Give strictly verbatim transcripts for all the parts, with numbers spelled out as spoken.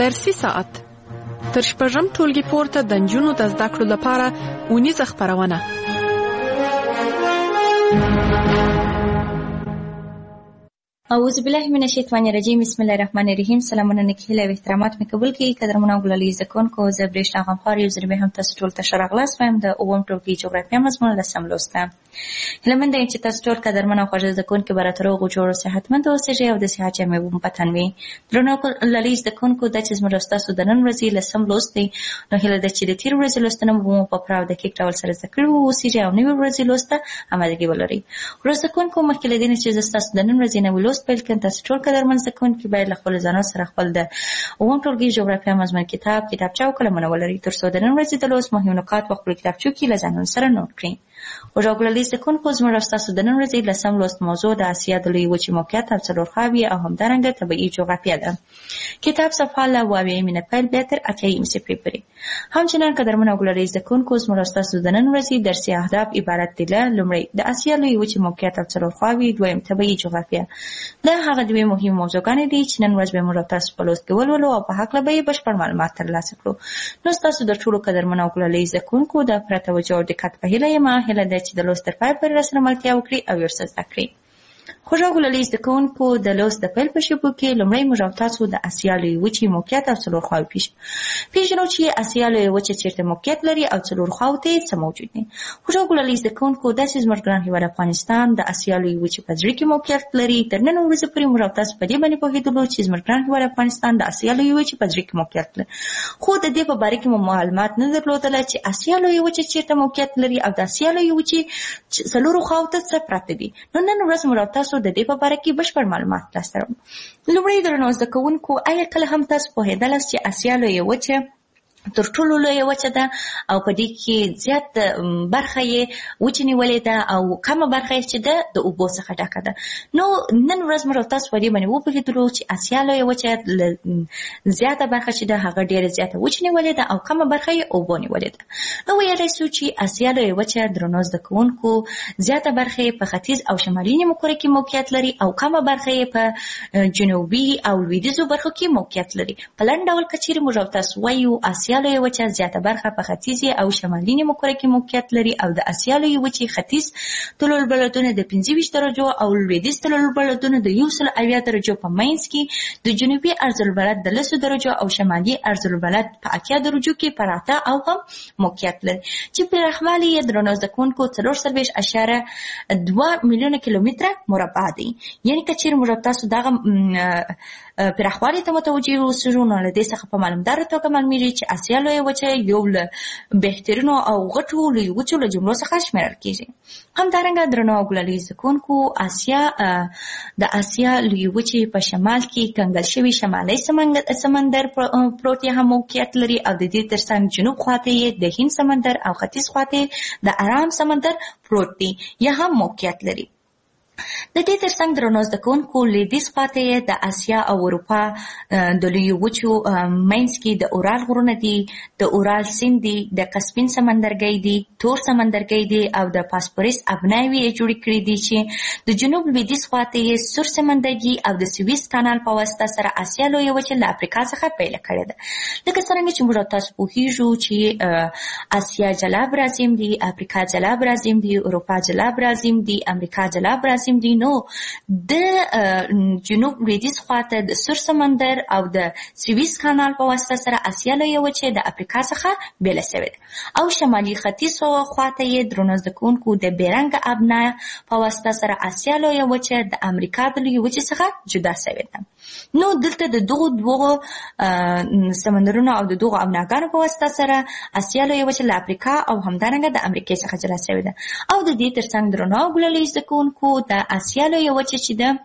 درسي ساعت تر شپږم ټولګي پورته د نجونو د زده کړو لپاره اونیزه خپرونه. اعوذ بالله من الشیطان الرجیم. بسم الله الرحمن الرحیم. سلامونه نکهله و احترامات می قبول کړئ. قدرمنو غوړلې زکون کو زبرشت غمخوار یو زربه هم تاسو ټول ته شرغلاس وایم د اووم ټولګي جغرافیه مضمون لسم لوسته. هلمند چې تاسو ټول قدرمنو خوږ زکون کې براترو غو جوړ صحتمند اوسئ او د صحت جامې وو پتنوي. درنو غوړلې زکون کو د چې زموږ تاسو د نن ورځې لسم لوستي نو هله د چې د تیر ورځې لوستنه مو په پراو د کې ډول سره ذکر وو اوسئ او نوې ورځې لوسته امادګي ولري. ورځ زکون کو مخکې لدین چې تاسو د نن ورځې نو لوست پیل کړئ. تاسو ټول قدرمن زکون کې باید خپل ځان سره خپل د اووم ټولګي جغرافیه مضمون کتاب کتابچه او قلمونه ولري تر څو د نن ورځې د لوست مهم نکات په خپل کتابچو کې لزانون سره نوٹ کړئ. وژغړلې زکون کو زموږ تاسو د نن ورځې لسم لوست موضوع د اسیا د لوی وچې موقعیت او څلور خاوي او همدارنګه طبيعي جغرافیه ده. کتاب صفحه لا واوي من پیل بهتر اتیم صفحه پرې. همچنان قدرمن وګړلې زکون کو زموږ تاسو د نن ورځې درسي اهداف عبارت دي له لومړی د اسیا لوی وچې موقعیت او څلور خاوي دویم طبيعي جغرافیه. دا هغه دوی مهم موضوعګانې دي چې نن ورځ به موږ تاسو په لوست کې ولولو او په حق لبه بشپړ معلومات ترلاسه کړو. نو تاسو د ټولو قدرمن وګړلې زکون کو د پرتوجه او دقت په هیله یم هله د چې د لوست تر پای پورې راسره ملتیا وکړي او یو څه زده کړئ. خوږغوړلې زکونکو د لوست د پیل په شپو کې لومړی موږ تاسو د اسیا لوی وچې موقعیت او څلور خواوې پیش پیژنو چې اسیا لوی وچې چیرته موقعیت لري او څلور خواو ته څه موجود دي. خوږغوړلې زکونکو د زموږ ګران هیواد افغانستان د اسیا لوی وچې په ځای کې موقعیت لري. تر نن ورځې پورې موږ تاسو په دې باندې پوهېدلو چې زموږ ګران هیواد افغانستان د اسیا لوی وچې په ځای کې موقعیت لري. خو د دې په اړه کې معلومات نه درلودل چې اسیا لوی وچې چیرته موقعیت لري او د اسیا لوی وچې څلور خواو ته څه پراته دي. نو نن ورځ موږ تاسو د دې په اړه کې بشپړ معلومات ترلاسه کوو. لومړی درنو زده کوونکو آیا کله هم تاسو پوهېدلاست چې اسیا لویه وچه تر ټولو لویه وچه ده او په دې کې زیات برخه یې وچې نیولې ده او کمه برخه یې چې ده د اوبو څخه ډکه ده. نو نن ورځ موږ تاسو په دې باندې وپوهېدلو چې اسیا لویه وچه زیاته برخه چې ده هغه ډېره زیاته وچې نیولې ده او کمه برخه یې اوبو نیولې ده. نو ویلی سو چې اسیا لویه وچه درنو زده کوونکو زیاته برخه یې په ختیځ او شمالي نیمهکره کې موقعیت لري او کمه برخه یې په جنوبي او لویدیځو برخو کې موقعیت لري. په لنډ ډول که چیرې موږ تاسو وایو اسیا لویه وچه زیاته برخه په ختیځ او شمالي نیمهکره کې موقعیت لري او د اسیا لویه وچې ختیځ طول البلدونه د پنځه ویشت درجو او لویدیځ طول البلدونه د یو سل اویا درجو په منځ کې د جنوبي عرض البلد د لسو درجو او شمالي عرض البلد په اتیا درجو کې پراته او هم موقعیت لري چې پراخوالی یې درنو زده کوونکو څلور څلوېښت اعشاریه دوه میلیونه کیلومتره مربع دی. یعنې که چیرې موږ تاسو دغه پراخوالی ته متوجه اوسو نو له دې څخه په معلومداره توګه معلومیږي چې اسیا لویه وچه یو له بهترینو او غټو لوی وچو له جملو څخه شمیرل کیږي. همدارنګه درنو غوړلې زکونکو اسیا د اسیا لوی وچې په شمال کې کنګل شوی شمالي سمندر پروت یې هم موقعیت لري او د دې ترڅنګ جنوب خواته یې د هند سمندر او ختیځ خواته د ارام سمندر پروت دی یا هم موقعیت لري. د دې ترڅنګ درنو زده کوونکو لویدیځ خواته یې د اسیا او اروپا د لویو وچو منځ کې د اورال غرونه دي، د اورال سیند دی، د کسپین سمندرګی دی، تور سمندرګی دی او د فاسفورس ابناوي یې جوړې کړي دي چې د جنوب لویدیځ خواته یې سور سمندرګي او د سویس کانال په واسطه سره اسیا لویه وچه له افریقا څخه پیل کړې ده. لکه څرنګه چې موږ تاسو پوهیږو چې اسیا جلا برازیم دی، افریقا جلا برازیم دی، اروپا جلا برازیم دی، امریکا جلا برازیم دی. نو د جنوب لویدیځ خواته د سور سمندر او د سویس کانال په واسطه سره اسیا لویه وچه د افریقا څخه بیل شوې ده او شمالي ختیځ خواته یې درنو زده کوونکو د بیرنګ ابنا په واسطه سره اسیا لویه وچه د امریکا د لویې وچې څخه جدا شوې ده. نو دلته د دغو دوه سمندرونو او د دغو ابناګانو په واسطه سره اسیا لویه وچه له افریقا او همدارنګه د امریکې څخه جلا شوې ده او د دې ترڅنګ درنو غوړلې زده کوونکو د اسیا لویه وچه چې ده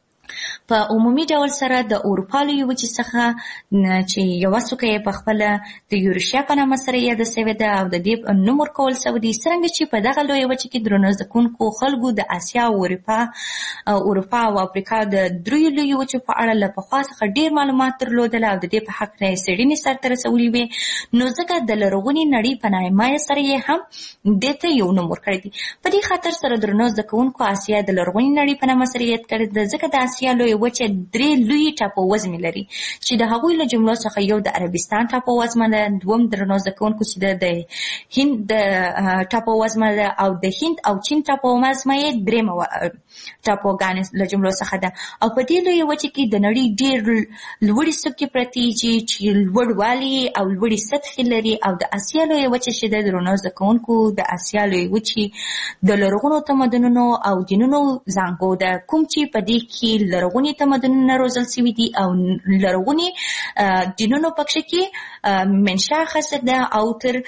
په عمومي ډول سره د اروپا لویې وچې څخه چې یوه څوکه یې په خپله د یوریشیا په نامه سره یاده شوې ده او د دې نوم ورکول شوی دی. څرنګه چې په دغه لویې وچې کې درنو زده کوونکو خلکو د اسیا او اروپا اروپا او افریقا د دریو لویې وچو په اړه له پخوا څخه ډېر معلومات درلودل او د دې په حق نه یې څېړنې سرته رسولې وې. نو ځکه د لرغونې نړۍ په نامه سره یې هم دې ته یو نوم ورکړی دی. په دې خاطر سره درنو زده کوونکو اسیا د لرغونې نړۍ په نامه سره یاد کړې ده ځکه د اسیا لویې لویه وچه درې لوی ټاپووزمې لري چې د هغوی له جملو څخه یو د عربستان ټاپووزمه ده، دوم درنو زده کوونکو چې د هند د ټاپووزمه ده، او د هند او چین ټاپووزمه یې درېیمه ټاپوګانې له جملو څخه ده. او په دې لویه وچه کې د نړۍ ډېر لوړې څوکې پرتې دي چې لوړوالی او لوړې سطحې لري. او د اسیا لویه وچه چې د درنو زده کوونکو د اسیا لویه وچې د لرغونو تمدنونو او دینونو زانګو ده، کوم چې په دې کې لرغوني تمدنونه روزل شوي دي او لرغوني دینونو پکښې کې منشا اخیستې ده او تر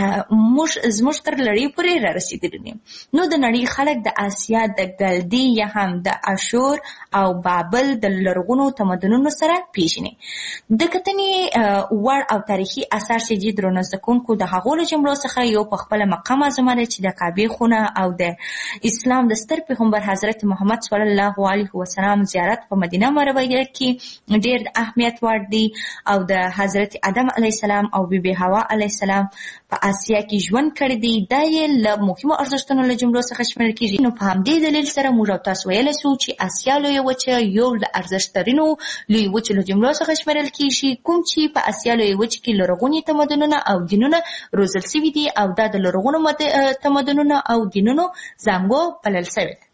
موږ زموږ تر لړۍ پورې را رسېدلي دي. نو د نړۍ خلک د اسیا د ګلدي یا هم د اشور او بابل د لرغونو تمدنونو سره پیژني. د کتنې وړ او تاریخي اثار چې دي درنو زده کوونکو د هغو له جملو څخه یو په خپله مقه معظمه ده چې د کعبې خونه او د اسلام د ستر پیغمبر حضرت محمد صلی الله علیه وسلم زیارت په مدینه منوره کې ډېر د اهمیت وړ دی. او د حضرت آدم علیه السلام او بی بی حوا علیه السلام په اسیا کې ژوند کړی دی. دا یې له مهمو ارزښتونو له جملو څخه شمیرل کېږي. نو په همدې دلیل سره موږ او تاسو ویلی سو چې اسیا لویه وچه یو له ارزښتترینو لویو وچو له جملو څخه شمیرل کېږي، کوم چې په اسیا لویه وچه کې لرغوني تمدنونه او دینونه روزل شوي دي او دا د لرغونو تمدنونو او دینونو زانګو بلل شوی ده.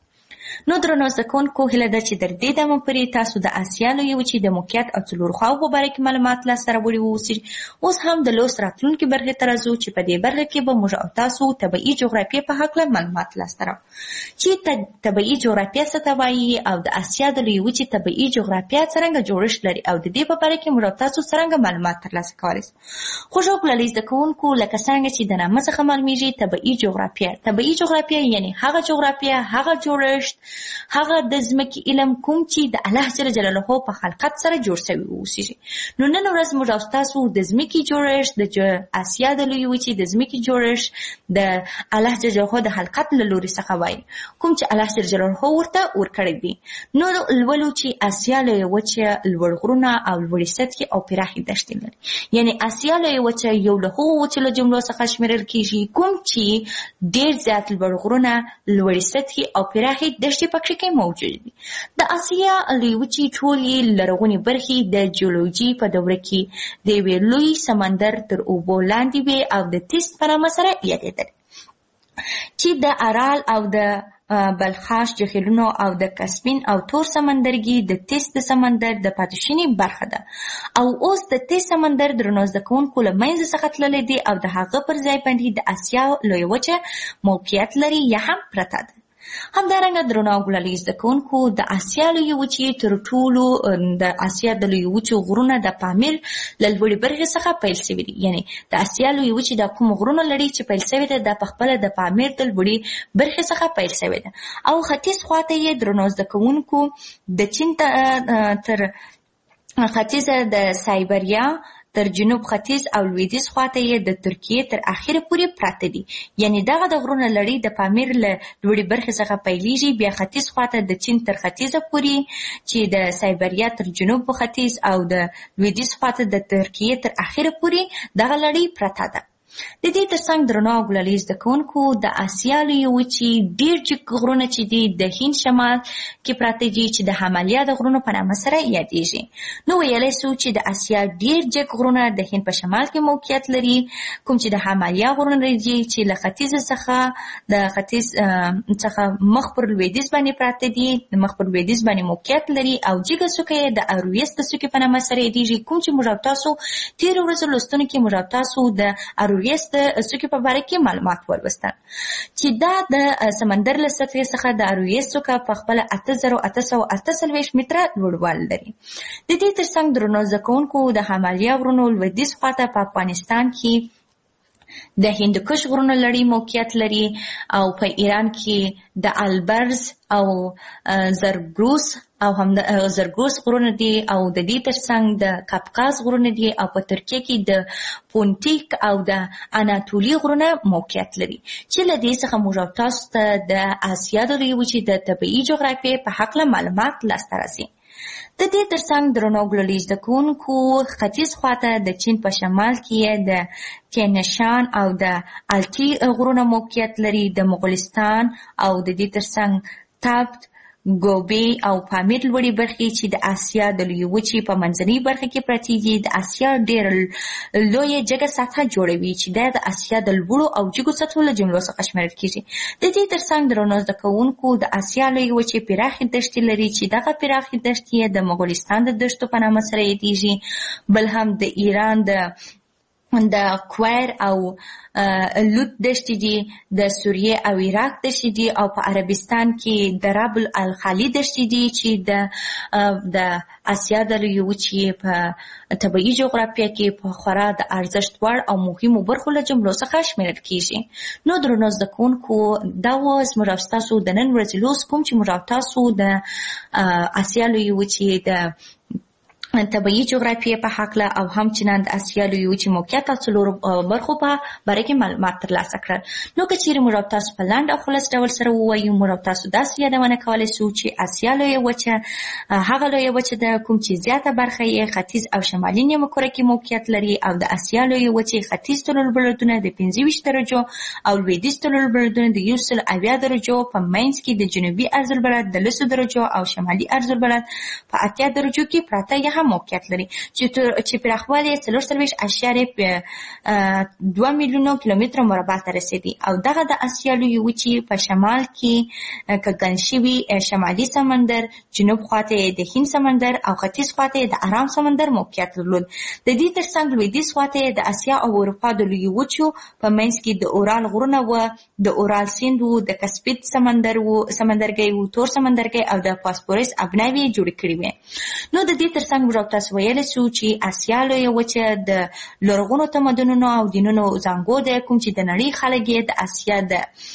نو درنو زده کوونکو هیله ده چې تر دې دمه پورې تاسو د اسیا لویې وچې د موقعیت او څلورو خواوو په باره کې معلومات لاسته راوړي واوسئ. اوس هم د لوست راتلونکي برخې ته راځو چې په دې برخه کې به موږ او تاسو طبیعي جغرافیې په هکله معلومات لاسته راوړو چې طبیعي جغرافیه څه ته وایي او د اسیا د لویې وچې طبیعي جغرافیه څرنګه جوړښت لري او د دې په باره کې موږ او تاسو څرنګه معلومات ترلاسه کولی شو. خوږو کولالي زده کوونکو لکه څرنګه چې د نامه څخه معلومیږي طبیعي جغرافیه طبیعي جغرافیه یعنې هغه جغرافیه هغه جوړښت هغه د ځمکې علم کوم چې د الله جل جلاله په خلقت سره جوړ شوی اوسېږي. نو نن ورځ موږ او تاسو د ځمکې جوړښت د اسیا د لویې وچې د ځمکې جوړښت د الله جل جلاله د خلقت له لوري څخه وایي کوم چې الله جل جلاله ورته ورکړی دی. نو لولو چې اسیا لویې وچه لوړ غرونه او لوړې سطحې او پراخې دښتې لري. یعنې اسیا لویې وچه یو له هغو وچو له جملو څخه شمیرل کېږي کوم چې ډېر زیات لوړ غرونه لوړې سطحې او پراخې دښتې پکښې کې موجود دي. د اسیا لویې وچې ټولې لرغونې برخې د جیولوژي په دوره کې د یوې لوی سمندر تر اوبو لاندې وې او د تیست په نامه سره یادېدل چې د ارال او د بلخاش جهیلونو او د کسپین او تور سمندرګي د تیست د سمندر د پاتې برخه ده. او اوس د تیست سمندر درنو زده کوونکو له منځه څخه تللی دی او د هغه پر ځای باندې د اسیا لویې وچه موقعیت لري یا هم پرته ده. همدارنګه درنو ګلالي زده کوونکو د اسیا لویې وچې تر ټولو د اسیا د لویې وچو غرونه د پامیر له لوړې برخې څخه پیل شوي دي. یعنې د اسیا لویې وچې د کوم غرونه لري چې پیل شوې ده دا پخپله د پامیر د لوړې برخې څخه پیل شوې ده. او ختیځ خواته یې درنو زده کوونکو د چین تر ختیځه د سایبریا تر جنوب ختیځ او لویدیځ خواته یې د ترکیې تر اخره پورې پراته دي. یعنې دغه د غرونه لړۍ د پامیر له لوړې برخې څخه پیلیږي، بیا ختیځ خواته د چین تر ختیځه پورې چې د سایبریا تر جنوب ختیځ او د لویدیځ خواته د ترکیې تر اخره پورې دغه لړۍ پراته ده. د دې ترڅنګ درنو ګلالي زده کوونکو د اسیا لویې وچې ډېر جګ غرونه چې دي د هند شمال کې پراته دي چې د همالیا د غرونو په نامه سره یادېږي. نو ویلی سو چې د اسیا ډېر جګ غرونه د هند په شمال کې موقعیت لري کوم چې د همالیا غرونه دي چې له ختیځ څخه د ختیځ څخه مخ پر لویدیځ باندې پراته دي د مخ پر لویدیځ باندې موقعیت لري او جګه څوکه یې د ارویس د څوکې په نامه سره یادېږي کوم چې موږ او تاسو تېرو ورځو لوستنو کې موږ او تاسو د ارویس د څوکې په باره کې معلومات ولوستل چې دا د سمندر له سطحې څخه د ارویس څوکه په خپله اته زره اته سوه اته څلوېښت متره لوړوالی لري. د دې ترڅنګ درنو زده کوونکو د همالیا غرونو لویدیځ خواته په افغانستان کې د هندوکش غرونو لړۍ موقعیت لري او په ایران کې د البرز او زرګروس او هم د زرګروس غرونه دي او د دې ترڅنګ د کاپکاز غرونه دي او په ترکیه کې د پونټیک او د اناتولي غرونه موقعیت لري چې له دې څخه موږ تاسو ته د اسیا د لویې وچې د طبیعي جغرافیې په هکله معلومات لاسته راځي. د دې ترڅنګ درنو ګلالي زده کوونکو ختیځ خواته د چین په شمال کې د تینشان او د الټي غرونه موقعیت لري. د مغولستان او د دې ترڅنګ تابت ګوبی او پامیر لوړې برخې چې د اسیا د لویې وچې په منځنۍ برخه کې پرتې دي د اسیا ډېر لویه جګه سطحه جوړوي چې دا د اسیا د لوړو او جګو سطحو له جملو څخه شمیرل کیږي. د دې ترڅنګ درنو زده کوونکو د اسیا لویې وچې پراخې دښتې لري چې دغه پراخې دښتې د مغولستان د دښتو په نامه سره یادېږي. بل هم د ایران د د کویر او لوت دشتې دي، د سوریې او عراق دشتې دي، او په عربستان کې د رب الخالي دشتې دي چې د د اسیا د لویې وچې په طبیعي جغرافیه کې په خورا د ارزښت وړ او مهمو برخو له جملو څخه شمیرل کیږي. نو درنو زده کوونکو دا و زموږ او ستاسو د نن ورځې لوست کوم چې موږ او تاسو د اسیا لویې وچې د طبیعي جغرافیه په هکله او همچنان د اسیا لویې وچې موقعیت او څلورو برخو په باره کې معلومات ترلاسه کړل. نو که چیرې موږ او تاسو په لنډ او خلاص ډول سره ووایو، موږ او تاسو داسې یادونه کولی شو چې اسیا لویې وچه هغه لویه وچه ده کوم چې زیاته برخه یې ختیځ او شمالي نیمه کره کې موقعیت لري، او د اسیا لویې وچې ختیځ طولالبلدونه د پنځه ویشت درجو او لویدیځ طولالبلدونه د یو سل اویا درجو په منځ کې د جنوبي عرضالبلد د لسو درجو او شمالي عرضالبلد په اتیا درجو کې پراته یې هم موقعیت لري چې چې پراخوالی یې څلور څلوېښت اعشاریه دوه میلیونه کیلومتره مربع ته رسېدي. او دغه د اسیا لویې وچې په شمال کې کږن شوي شمالي سمندر، جنوب خواته یې د هند سمندر او ختیځ خواته یې د ارام سمندر موقعیت درلود. د دې ترڅنګ لویدیځ خواته یې د اسیا او اروپا د لویې وچو په منځ کې د اورال غرونه و، د اورال سیند و، د کسپید سمندر و سمندرګي و، تور سمندرګي او د فاسفورس ابناوې جوړې کړې وې. نو د دې ترڅنګ موږ تاسو ویلی شو چې اسیا لویه وچه د لرغونو تمدنونو او دینونو زانګو ده، کوم چې د نړۍ خلک یې د اسیا د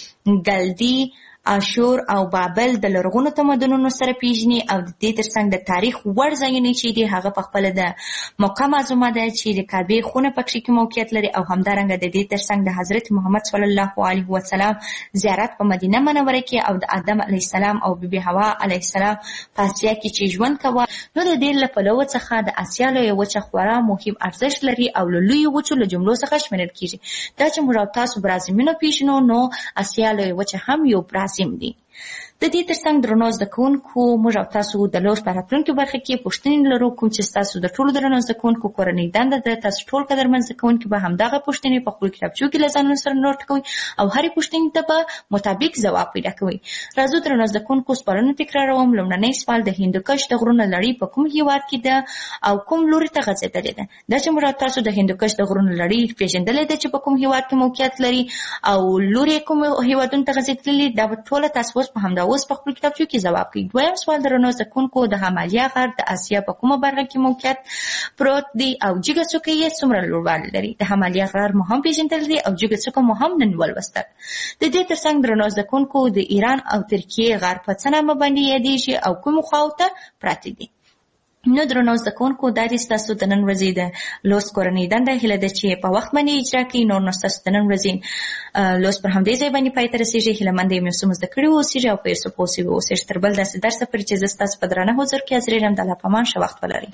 ګلدي، اشور او بابل د لرغونو تمدنونو سره پیژني. او د دې ترڅنګ د تاریخ وړ ځایونه چې دي هغه په خپله د مکه معظمه ده چې د کعبې خونه پکښې کې موقعیت لري، او همدارنګه د دې ترڅنګ د حضرت محمد صلی الله علیه وسلم زیارت په مدینه منوره کې او د آدم علیه السلام او بیبي حوا علیه السلام په اسیا کې چې ژوند کوه. نو د دې له پلوه څخه د اسیا لویه وچه خورا مهم ارزښت لري او له لویو وچو له جملو څخه شمیرل کیږي. دا چې موږ او تاسو برازیمونه پیژنو، نو اسیا لویه وچه هم یو برازیم دی. د دې ترڅنګ درنو زده کوونکو موږ او تاسو د لوست په راتلونکي برخه کې پوښتنې لرو، کوم چې ستاسو د ټولو درنو زده کوونکو کورنۍ دنده ده. تاسو ټول قدرمن زده کوونکي به همدغه پوښتنې په خپلو کتابچو کې له ځانونو سره نوټ کوئ او هرې پوښتنې ته به مطابق ځواب پیدا کوئ. راځو درنو زده کوونکو سوالونه تکراروم. لومړنی سوال د هندوکش د غرونو لړۍ په کوم هېواد کې ده او کوم لوري ته غځېدلې ده؟ دا چې موږ تاسو د هندوکش د غرونو لړۍ پېژندلې ده چې په کوم هېواد کې موقعیت لري او لوري کوم هېوادونو ته غځېدلې، دا به ټوله تاسو اوس په همدا اوس په خپلو کتابچو کې جواب کوي. دویم سوال درنو زده کوونکو د همالیا غر د اسیا په کومه برخه کې موقعیت پروت دی او جګه څوکه یې څومره لوړوالی لري؟ د همالیا غر مو هم پېژندل دي او جګه څوکه مو هم نن ولوستل. د دې ترڅنګ درنو زده کوونکو د ایران او ترکیې غر په څه نامه باندې یادېږي او کومو خواو ته پراته دي؟ نو درنو زده کوونکو دا دې ستاسو د نن ورځې د لوست کورنۍ دنده. هیله ده چې په وخت باندې اجرا کړئ. نور نو ستاسو د نن ورځې لوست پر همدې ځای باندې پای ته رسېږي. هیله مند یم یو څه مو زده کړي واوسېږي او په یو څه پوه سوي واوسېږي. تر بل داسې درسه پورې چې زه ستاسو په درانه حضور کې حاضرېږم. د الله په امان ښه وخت ولرئ.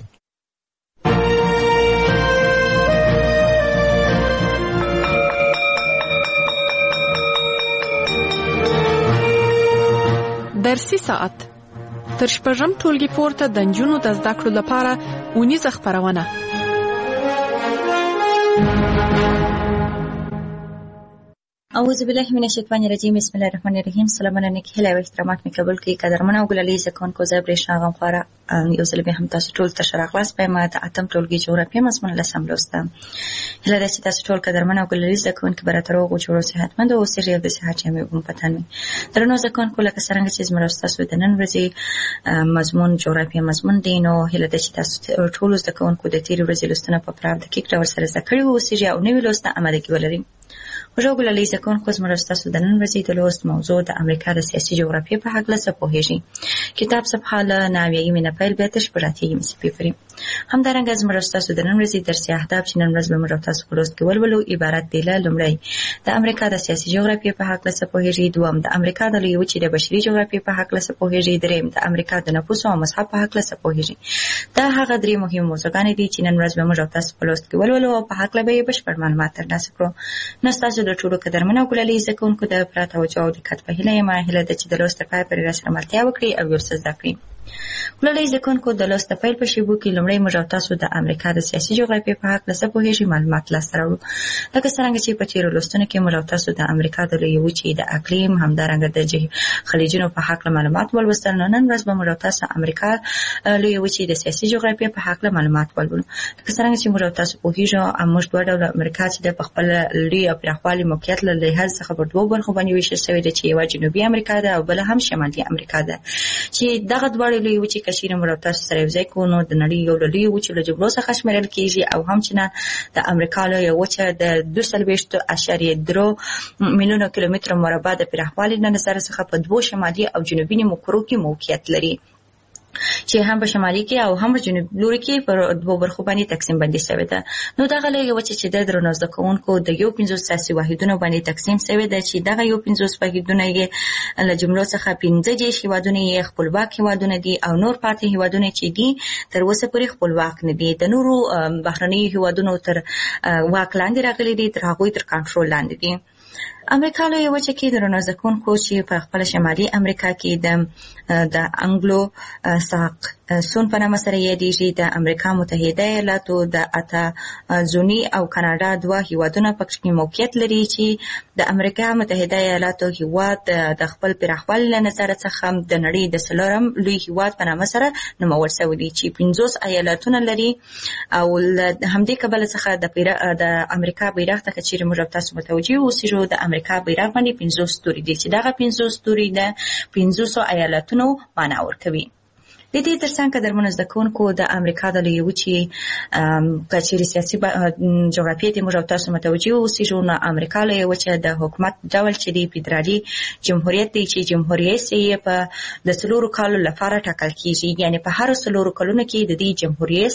درسي ساعت تر شپږم ټولګي پورته د نجونو د زده کړو لپاره اونیزه خپرونه. اعوذ بالله من الشیطان الرجیم. بسم الله الرحمن الرحیم. سلامونه نیکی هیله او احترامات مې قبول کړئ. قدرمن او ګلالي زده کوونکو، زه برېښنا غمخواره یو ځل بیا هم تاسو ټول ته ښه راغلاست په ما د اتم ټولګي جغرافیه مضمون لسم لوست. هیله ده چې تاسو ټول قدرمن او ګلالي زده کوونکي به راته روغ او جوړ او صحتمند اوسئ او د صحت جامې به مو په تن وي. درنو زده کوونکو، لکه څرنګه چې زموږ ستاسو د نن ورځې مضمون جغرافیه مضمون دی، نو هیله ده چې تاسو ټولو زده کوونکو د تېرې ورځې لوستونه په پوره دقیق ډول سره زده کړي واوسئ او نوي لوست ته امادګي ولرئ. خوږو ګلالي زده کوونکو، زموږ ستاسو د نن ورځې د لوست موضوع د امریکا د سیاسي جغرافیې په هکله څه پوهېږئ؟ کتاب صفحه له نهه اویایمې نه پیل بیا تر شپږ اتیایمې صفحې پورې. همدارنګه زموږ ستاسو د نن ورځې درسي اهداف چې نن ورځ به موږ تاسو په لوست کې ولولو عبارت دي له: لومړی، د امریکا د سیاسي جغرافیې په هکله څه پوهېږئ؟ دوم، د امریکا د لویې وچې د بشري جغرافیې په هکله څه پوهېږئ؟ درېیم، د امریکا د نفوسو او مذهب په هکله څه پوهېږئ؟ دا هغه درې مهم موضوعګانې دي چې نن ورځ به موږ تاسو په لوست کې ولولو او په هکله به یې بشپړ معلومات ترلاسه کړو. نو ستاسو زه د ټولو قدرمنو او ګلالي زده کوونکو د پوره توجه او دقت په هیله یم. هیله ده چې د لوست تر پایه پورې راسره ملتیا وکړي او یو څه زده کړي. ګلالي زده کوونکو د لوست د پیل په شیبو کې لومړی موږ او تاسو د امریکا د سیاسي جغرافیې په هکله څه پوهېږئ معلومات لاسته راوړو. لکه څرنګه چې په تېرو لوستونو کې موږ او تاسو د امریکا د لویې وچې د اقلیم همدارنګه د خلیجونو په هکله معلومات ولوستل، نو نن ورځ به موږ او تاسو امریکا لویې وچې د سیاسي جغرافیې په هکله معلومات ولولو. لکه څرنګه چې موږ او تاسو پوهېږو موږ دوه ډوله امریکا چې د په خپل لوی او پراخوالي موقعیت له لحاظ څخه په دوو برخو باندې ویشل شوې ده چې یوه جنوبي امریکا ده او بله هم شمالي امریکا ده. چې دغه دواړه لویې وچې که چیرې موږ او تاسو سره یوځای کړو نو د نړۍ یو له لویو وچو له جګړو څخه شمېرل کېږي او همچنان د امریکا لویه وچه د دوه څلوېښت اعشاریه درې میلیونه کیلومتره مربع د پراخوالي له نظر څخه په دوو شمالي او جنوبي نیمو کرو کې موقعیت لري، چې هم په شمالي کې او هم په جنوب لوري کې پر دوه برخو باندې تقسیم بندي شوې ده. نو دغه لویه وچه چې د درنو زده کوونکو د یو پنځوس سیاسي واحدونو باندې تقسیم شوې ده، چې دغه یو پنځوس واحدونه یې له جملو څخه پنځه دېرش هېوادونه یې خپلواک هېوادونه دي او نور پاتې هېوادونه چې دي تر اوسه پورې خپلواک نه دي، د نورو بهرنیو هېوادونو تر واک لاندې راغلي دي، تر هغوی تر کنټرول لاندې دي. امریکا لویه وچه کې درنو زده کوونکو چې په خپله شمالي امریکا کې د د انګلو ساکسون په نامه سره یادېږي، د امریکا متحده ایالاتو د اته زوني او کاناډا دوه هېوادونه پکې موقعیت لري، چې د امریکا متحده ایالاتو هېواد د خپل پراخوالي له نظره څخه د نړۍ د څلورم لوی هېواد په نامه سره نومول شوی دی، چې پنځوس ایالتونه لري. او له همدې کبله څخه د د امریکا بیرغ ته که چیرې موږ تاسو متوجه اوسېږو د امریکا بیرغ باندې پنځوس ستوري دي، چې دغه پنځوس ستوري د پنځوسو ایالتونو معنا ورکوي. د دې ترڅنګ قدرمنو زده کوونکو د امریکا د لویې وچې که چیرې سیاسي جغرافیې ته موږ او تاسو متوجه اوسېږو نو امریکا لویې وچه د حکومت ډول چې دی فدرالي جمهوریت دی، چې جمهوریت یې په د څلورو کالو لپاره ټاکل کېږي، یعنې په هرو څلورو کلونو کې د دې جمهوریت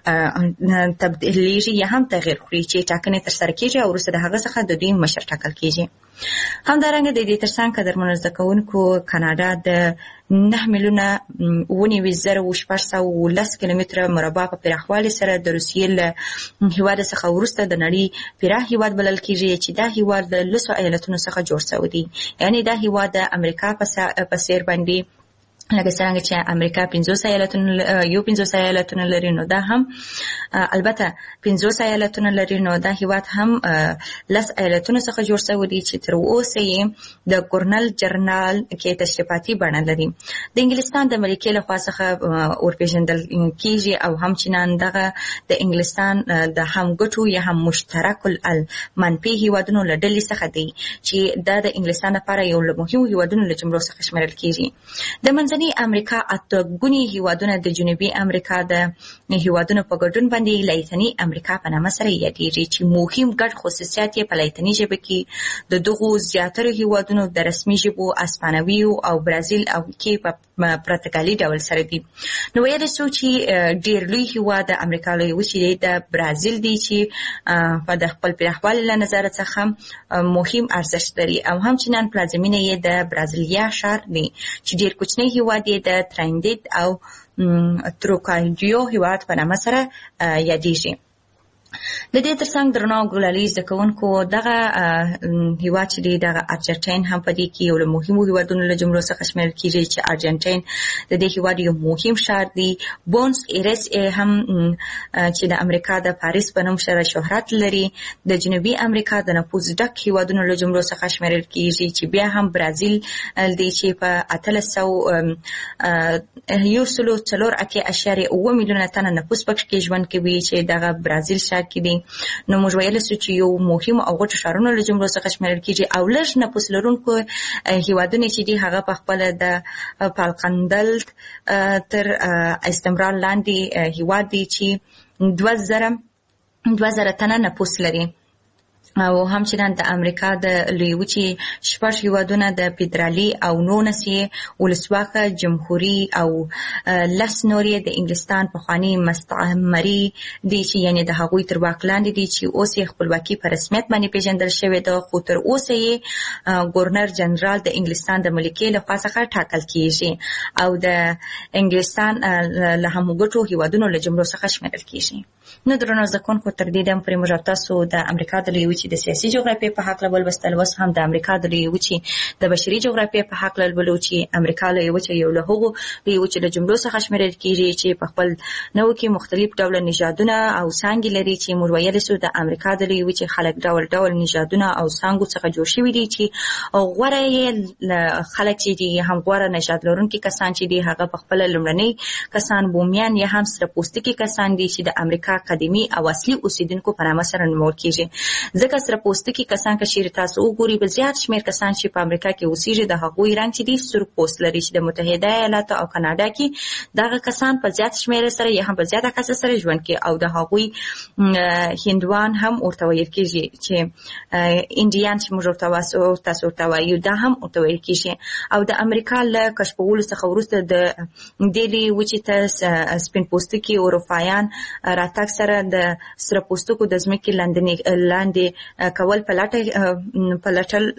تبدیلیږي یا هم تغییر خوري، چې ټاکنې ترسره کېږي او وروسته د هغه څخه د دوی مشر ټاکل کېږي. همدارنګه د دې ترڅنګ قدرمنو زده کوونکو کاناډا د نه میلیونه اووه نوي زره شپږ سوه اوولس کیلومتره مربع په پراخوالي سره د روسیې له هېواده څخه وروسته د نړۍ پراخ هېواد بلل کېږي، چې دا هېواد د لسو ایالتونو څخه جوړ شوی دی، یعنې دا هېواد د امریکا په څېر باندې لکه څرنګه چې امریکا پنځوس ایالتونه یو پنځوس ایالتونه لري، نو دا هم البته پنځوس ایالتونه لري، نو دا هېواد هم لس ایالتونو څخه جوړ شوی دی، چې تر اوسه یې د ګورنر جنرال کې تشریفاتي بڼه لري. د انګلستان د ملکې لخوا څخه ورپېژندل کېږي او همچنان دغه د انګلستان د همګټو یا هم مشترک المنفي هېوادونو له ډلې څخه دی، چې دا د انګلستان لپاره یو له مهمو هېوادونو له جملو څخه شمېرل کېږي. د منځنۍ امریکا اته ګوني هېوادونه د جنوبي امریکا د هېوادونو په ګډون باندې لایتني امریکا په نامه سره یادېږي، چې مهم ګډ خصوصیات یې په لایتني ژبه کې د دغو زیاترو هېوادونو د رسمي ژبو اسپانوي او برازیل او کې په پرتګالي ډول سره دي. نو ویلی شو چې ډېر لوی هېواد د امریکا لویې وچې دی د برازیل دی، چې په د خپل پراخوالي له نظره څخه مهم ارزښت لري او همچنان پلازمینه یې د برازیلیا ښار دی، چې ډېر کوچنی هېواد یې د ترایندید او تروکایډیو هېواد په نامه سره یادېږي. د دې ترڅنګ درنو ګلالي زده کوونکو دغه هېواد چې دی دغه ارجنټاین هم په دې کې یو له مهمو هېوادونو له جملو څخه شمېرل کېږي، چې ارجنټاین د دې هېواد یو مهم ښار دی. بونس ایرس هم چې د امریکا د پاریس په نوم سره شهرت لري، د جنوبي امریکا د نفوذ ډک هېوادونو له جملو څخه شمېرل کېږي، چې بیا هم برازیل دی چې په اتلس سوه یو سلو څلور اتیا اعشاریه اووه میلیونه تنه نفوس پکې ژوند کوي، چې دغه برازیل ښار کې دي. نو موږ ویلی شو چې یو مهم او غټو ښارونو له جملو څخه شمېرل کېږي او لږ نفوس لرونکو هېوادونه چې دي هغه په خپله د پالکندلت تر استمرار لاندې هېواد دی، چې دوه زره دوه زره تنه نفوس لري. او همچنان د امریکا د لویې وچې شپږ هېوادونه د فدرالي او نولس یې ولسواکه جمهوري او لس نور یې د انګلستان پخواني مستعمري دي، چې یعنې د هغوی تر واک لاندې دي، چې اوس یې خپلواکي په رسمیت باندې پېژندل شوې ده، خو تر اوسه یې ګورنر جنرال د انګلستان د ملکې لخوا څخه ټاکل کېږي او د انګلستان له همګټو هېوادونو له جملو څخه شمېرل کېږي. نو درنو زکونکو تر دې دم پرې موږ تاسو د امریکا د لویې وچې د سیاسي جغرافیې په حق ولوستل، اوس هم د امریکا د لویې وچې د بشري جغرافیې په حق ولولو چې امریکا لویې وچې یو له هغو لویې وچې د جملو څخه شمیرل کیږي چې په خپل نو کې مختلف ډول نژادونه او څانګې لري، چې موږ ویلی سو د امریکا د لویې وچې خلک ډول ډول نژادونه او څانګو څخه جوړ شوي دي، چې غوره یې خلک چې دي هم غوره نژاد لرونکي کسان چې دي هغه په خپله لومړني کسان بومیان یا هم سره پوستکي کسان دي چې د امریکا قدیمي او اصلي اوسیدونکو په نامه سره نومول کیږي. ځکه سره پوستکي کسان که چیرې تاسو وګورئ په زیات شمېر کسان چې په امریکا کې اوسیږي د هغوی رنګ چې دي سور پوست لري، چې د متحده ایالاتو او کاناډا کې دغه کسان په زیات شمېر سره یا هم په زیاته کسه سره ژوند کوي، او د هغوی هندوان هم ورته ویل کیږي چې انډیان چې موږ ورته تاسو ورته وایو دا هم ورته ویل کیږي. او د امریکا له کشفولو څخه وروسته د دې لویې وچې ته سپین پوستکي اروپایان راتګ سره د سره پوستکو د ځمکې لاندې کول په لټه په لټل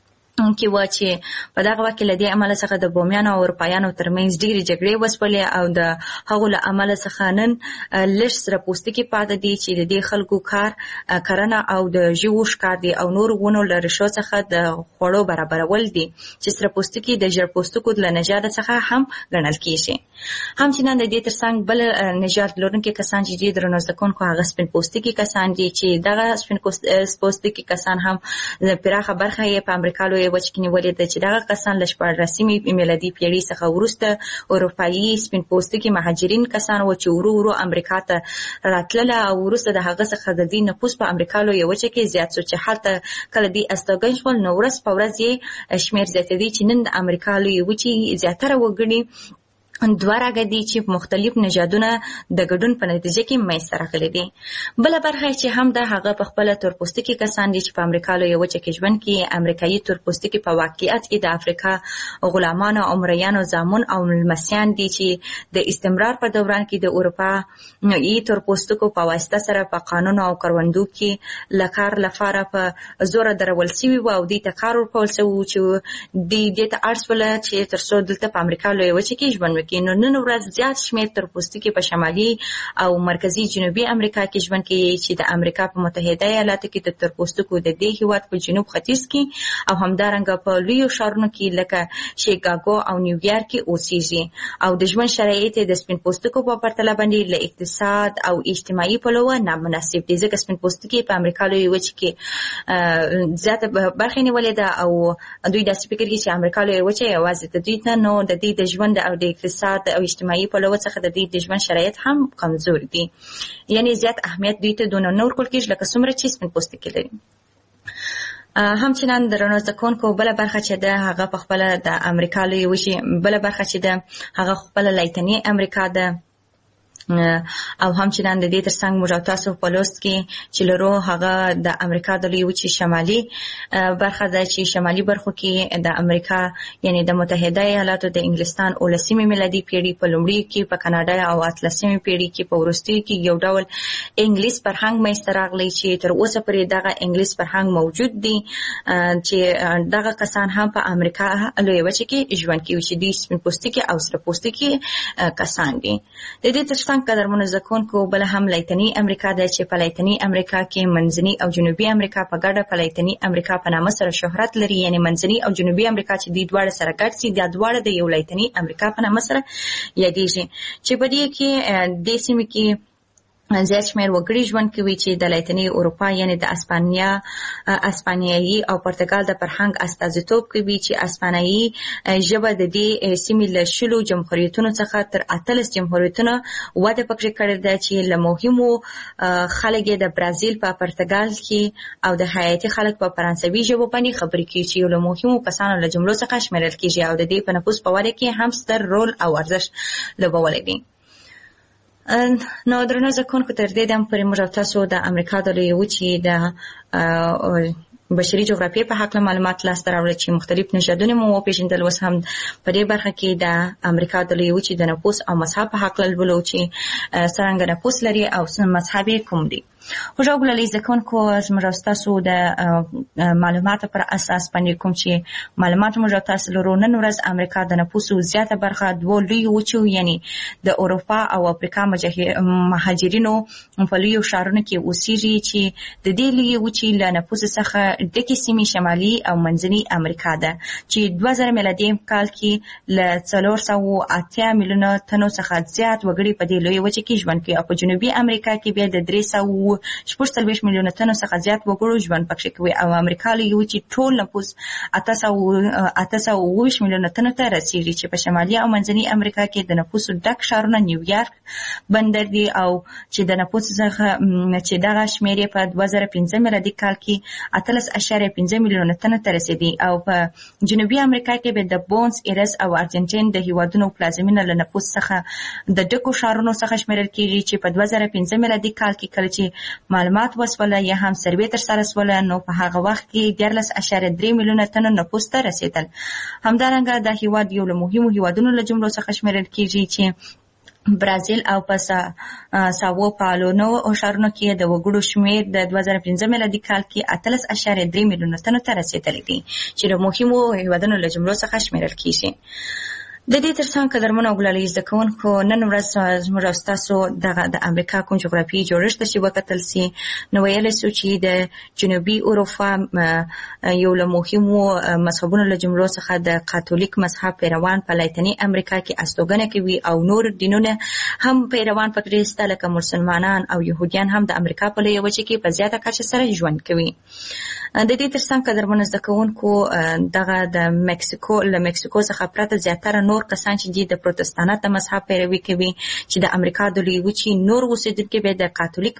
کې و چې په دغه وخت کې له دې امله څخه د بومیانو او اروپایانو ترمنځ ډېرې جګړې وسولې، او د هغو له امله څخه نن لږ سره پوستکي پاتې دي چې د دې خلکو کار کرنه او د ژوو ښکار دی او نور ونو له ریښو څخه د خوړو برابرول دي، چې سره پوستکي د ژیړ پوستکو له نژاده څخه هم ګڼل کیږي. همچنان د دې ترڅنګ بل نژاد لرونکي کسان چې دي درنو زده کوونکو هغه سپین پوستکي کسان دي، چې دغه سپین پوستکي کسان هم پراخه برخه یې په امریکا لویې وچې کې نیولې ده، چې دغه کسان له شپاړلسمې میلادي پیړۍ څخه وروسته اروپایي سپین پوستکي مهاجرین کسان و چې ورو ورو امریکا ته راتلله، او وروسته د هغه څخه د دې نفوس په امریکا لویې وچې کې زیات شو، چې هلته کله دوی استوګن شول نو ورځ په ورځ یې شمېر زیاتېدی، چې نن د امریکا لویې وچې زیاتره وګړي دوه راګه دي چې مختلف نژادونه د ګډون په نتیجه کې منځته راغلي دي. بله برخه چې هم د هغه په خپله تورپوستکي کسان دي چې په امریکا لویه وچه کې ژوند کوي. امریکایي تورپوستکي په واقعیت کې د افریقا غلامانو او مریانو زامن او لمسیان دي چې د استمرار په دوران کې د اروپایي تورپوستکو په واسطه سره په قانون او کروندو کې له کار لپاره په زوره درول سوي وو او دوی ته کار ورکول سوی و چې دوی دې ته اړ شوله چې تر څو دلته په امریکا لویه وچه کې ژوند وکړي. نو نن ورځ زیات شمېر تورپوستکي په شمالي او مرکزي جنوبي امریکا کې ژوند کوي، چې د امریکا په متحده ایالاتو کې د تورپوستکو د دې هېواد په جنوب ختیځ کې او همدارنګه په لویو ښارونو کې لکه شیکاګو او نیویارک کې اوسېږي، او د ژوند شرایط د سپین پوستکو په پرتله باندې له اقتصاد او اجتماعي پلوه نامناسب دي، ځکه سپین پوستکي په امریکا لویه وچه کې زیاته برخه نیولې ده او دوی داسې فکر کوي چې امریکا لویه وچه یوازې د دوی ته نو د دې د ژوند او د اقتصاد او اجتماعي پلوه څخه د دې د ژوند شرایط هم کمزور دي، یعنی زیات اهمیت دوی ته دونه نه ورکول کېږي لکه څومره چې سپین پوستکي لري. همچنان درنو زده کوونکو بله برخه چې ده هغه په خپله د امریکا لویې وچې بله برخه چې ده هغه خپله لایتني امریکا ده، او همچنان د دې ترڅنګ موږ تاسو په لوست کې چې لرو هغه د امریکا د لویې وچې شمالي برخه ده، چې شمالي برخو کې د امریکا یعنی د متحده ایالاتو د انګلستان اوولسمې میلادي پیړۍ په لومړي کې په کاناډا او اتلسمې پیړۍ کې په وروستیو کې یو ډول انګلیس فرهنګ منځته راغلی، چې تر اوسه پورې دغه انګلیس فرهنګ موجود دی، چې دغه کسان هم په امریکا لویې وچې کې ژوند کوي، چې دوی سپین پوستکي او سره پوستکي کسان دي. د دې ترڅنګ قدرمنو زده کوونکو بله هم لایتني امریکا ده، چې په لایتني امریکا کې منځني او جنوبي امریکا په ګډه په لایتني امریکا په نامه سره شهرت لري، یعنی منځني او جنوبي امریکا چې دوی دواړه سره ګډ سي دا دواړه د یو لایتني امریکا په نامه سره یادېږي، چې په دې کې دې سیمې کې زیات شمېر وګړي ژوند کوي چې د لاتیني اروپا یعنی د اسپانیا اسپانیایي او پرتګال د فرهنګ استازیتوب کوي، چې اسپانیایي ژبه د دې سیمې له شلو جمهوریتونو څخه تر اتلس جمهوریتونو وده پکې کړې ده، چې له مهمو خلک د برازیل په پرتګال کې او د هایتي خلک په فرانسوي ژبه باندې خبرې کوي، چې له مهمو کسانو له جملو څخه شمیرل کېږي او د دې په نفوس په وده کې هم ستر رول او ارزښت لوبولی دی. نو درنو زده کوونکو تر دې دم پورې موږ تاسو د امریکا د لویې وچې د بشري جغرافیې په هکله معلومات لاسته راوړل، چې مختلف نژادونه مو وپېژندل. اوس هم په دې برخه کې د امریکا د لویې وچې د نفوس او مذهب په هکله لولو، چې څرنګه نفوس لري او مذهب یې کوم دی. خو ژغورلي ځکونکو زموږ او ستاسو د معلوماتو پر اساس باندې کوم چې معلومات موږ تاسو لرو، نن ورځ امریکا د نفوسو زیاته برخه دوه لویو وچو یعنی د اروپا او افریقا مهاجرینو په لویو ښارونو کې اوسېږي چې د دې لویې وچې له نفوسو څخه ډکې سیمې شمالي او منځنۍ امریکا ده چې دوه زره میلادي کال کې له څلور سوه اتیا میلیونه تنو څخه زیات وګړي په دې لویې وچې کې ژوند کوي، او په جنوبي امریکا کې بیا د درې سوه شپږ څلوېښت میلیونه تنو څخه زیات وګړو ژوند پکې کوي، او امریکا لویې وچې ټول نفوس اته سوه اته سوه اووه ویشت میلیونه تنو ته رسېږي، چې په شمالي او منځنۍ امریکا کې د نفوسو ډک ښارونه نیویارک بندر دي، او چې د نفوسو څخه چې دغه شمېر یې په دوه زره پنځه میلادي کال کې اتلس اعشاریه پنځه میلیونه تنو ته رسېدي، او په جنوبي امریکا کې به د بونس ایرس او ارجنټین د هیوادونو پلازمینه له نفوس څخه د ډکو ښارونو څخه شمیرل کېږي، چې په دوه زره پنځه میلادي کال کې کله چې معلومات وسوله یا هم سروې ترسره سوله، نو په هغه وخت کې دیارلس اعشاریه درې میلیونه تنه نفوس ته رسېدل. همدارنګه دا هیواد یو له مهمو هیوادونو له جملو څخه شمیرل کېږي چې برازیل او په ساوو پالو نو ښارونو کې د وګړو شمېر د دوه زره پنځه میلادي کال کې اتلس اعشاریه درې میلیونه تنو ته رسېدلی دی، چې له مهمو هیوادونو له جملو څخه شمیرل کېږي. د دې ترڅنګ قدرمنو او ګلالي زده کوونکو، نن ورځ زموږ او ستاسو دغه د امریکا کوم جغرافیایي جوړښت چې وکتل سي، نو ویلی سو چې د جنوبي اروپا یو له مهمو مذهبونو له جملو څخه د کاتولیک مذهب پیروان په لاتیني امریکا کې استوګنه کوي، او نور دینونه هم پیروان پکې شته لکه مسلمانان او یهودیان هم د امریکا په لویه وچه کې په زیاته کچه سره ژوند کوي. د دې ترڅنګ قدرمنو زده کوونکو، دغه د مکسیکو له مکسیکو څخه پرته زیاتره نور کسان چې دي د پروتستانت د مذهب پیروي کوي، چې د امریکا د لویې وچې نور اوسېدونکي به د کاتولیک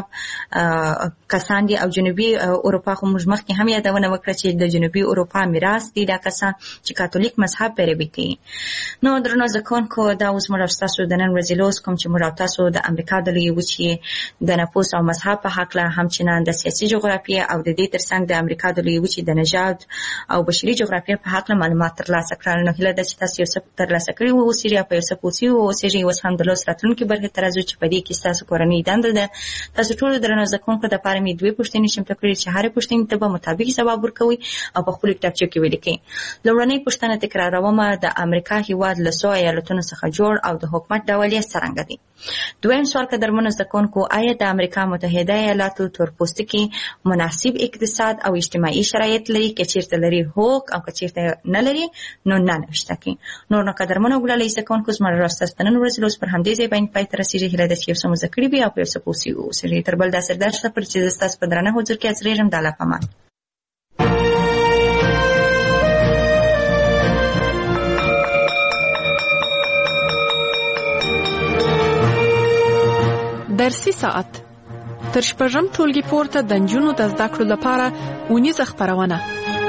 مذهب کسان دي، او جنوبي اروپا خو موږ مخکې هم یادونه وکړه چې د جنوبي اروپا میراث دي دا کسان چې کاتولیک مذهب پیروي کوي. نو درنو زده کوونکو، دا اوس موږ او ستاسو د نن ورځې لوست کوم چې موږ او تاسو د امریکا د لویې وچې د نفوس او مذهب په هکله، همچنان د سیاسي جغرافیې او د دې ترڅنګ د امریکا د لویې وچې د نژاد او بشري جغرافیې په هکله معلومات ترلاسه کړل. نو هیله ده چې تاسو یو څه ترلاسه کړي واوسېږي او په یو څه پوه واوسېږي. اوس هم د لوست راتلونکي برخې ته راځو چې په دې کې ستاسو کورنۍ دنده ده. تاسو ټولو درنو زده کوونکو دپاره مې دوې پوښتنې چمتو کړي چې هرې پوښتنې ته به مطابق ځواب ورکوئ او په خپلو کتابچو کې ولیکئ. لومړنۍ پوښتنه تکرارومه، د امریکا هېواد له څو ایالتونو څخه جوړ او د حکومت ډول یې څرنګه دی؟ دویم سوال قدرمنو زده کوونکو، آیا د امریکا متحده ایالاتو تورپوستکي مناسب اقتصاد او اجتماعي شرایط لري؟ که چیرته لري هوک، او که چیرته نه لري نو نه نوشته کړئ. نور نو قدرمنو ګلالۍ زده کوونکو، زموږ راستاس د نن ورځې لوست پر همدې ځای باندې پای ته رسېږي. هیله ده چې یو څه مو زده کړي وي او په یو څه پوه سوي واوسېږئ. تر بل داسې درس پورې چې زه ستاسو په درانه حضور کې حاضرېږم، د الله په امان. درسي ساعت تر شپږم ټولګي پورته د نجونو د زده کړو لپاره اونیزه خپرونه.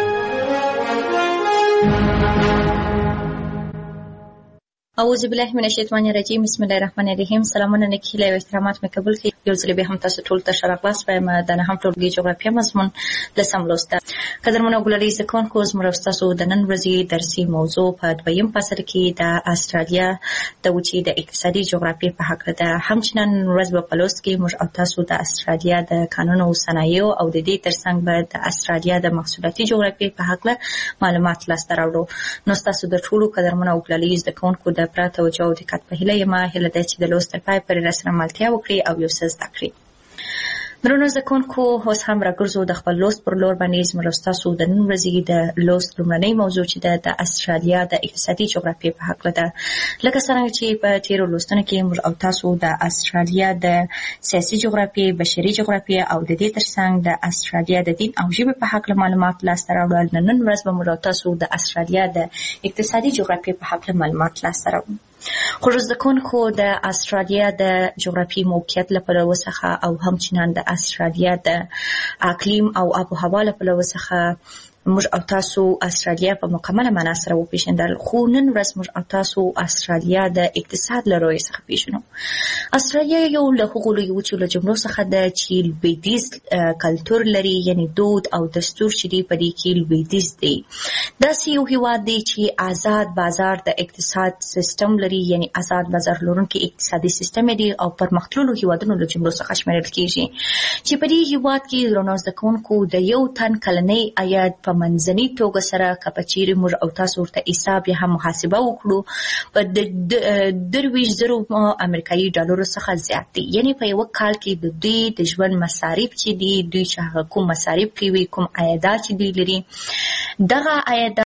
اعوذ بالله من الشیطان الرجیم، بسم الله الرحمن الرحیم. سلامونه نکهیله او احترامات مې قبول کړئ. یو ځل بیا هم تاسو ټول ته ښه راغلاست وایم د نهم ټولګي جغرافیه مضمون لسم لوست. قدرمنو ګلالۍ زده کوونکو، زموږ ستاسو د نن ورځې درسي موضوع په دویم فصل کې د استرالیا د وچې د اقتصادي جغرافیې په هکله ده. همچنان نن ورځ به په لوست کې موږ او تاسو د استرالیا د قانونو او صنایعو او د دې ترڅنګ به د استرالیا د محصولاتي جغرافیې په هکله معلومات لاسته راوړو. نو ستاسو د ټولو قدرمنو ګلالۍ زده کوونکو د پوره توجه او دقت په هیله یم. هیله ده چې د لوست تر پای پورې راسره ملتیا وکړي او یو څه زده کړي. درنو زده کوونکو، اوس هم راګرځو د خپل لوست پر لور باندې. زموږ ستاسو د نن ورځې د لوست لومړنۍ موضوع چې ده د استرالیا د اقتصادي جغرافیې په هکله ده. لکه څرنګه چې په تېرو لوستونو کې موږ او تاسو د استرالیا د سیاسي جغرافیې، بشري جغرافیې او د دې ترڅنګ د استرالیا د دین او ژبې په هکله معلومات لاسته راوړل. نن ورځ به موږ او تاسو د استرالیا د اقتصادي جغرافیې په هکله معلومات لاسته راوړو. خو زده کوونکو، د استرالیا د جغرافیې موقعیت له پلوه څخه او همچنان د استرالیا د اقلیم او آب و هوا له پلوه څخه موږ او تاسو استرالیا په مکمله معنا سره وپېژندل. خو نن ورځ موږ او تاسو استرالیا د اقتصاد له رویې څخه پېژنو. استرالیا یو له هغو لویو وچو له جملو څخه ده چې لویدیځ کلتور لري، یعنې دود او دستور چې دی په دې کې لویدیځ دی. داسې یو هیواد دی چې آزاد بازار د اقتصاد سیستم لري، یعنی آزاد بازار لرونکي اقتصادي سیستم دی او پرمختللو هیوادونو له جملو څخه شمیرل کیږي چې په دې هیواد کې درنو زده کوونکو د یو تن کلنی عاید په منځنۍ توګه سره که په چیرې موږ او تاسو ورته حساب یا هم محاسبه وکړو په درویشت زرو امریکایي ډالرو څخه زیات دی. یعنی په یو کال کې د دوی د ژوند مصارف چې دي، دوی چې هغه کوم مصارف کوي، کوم عایدات چې دوی لري، دغه عاید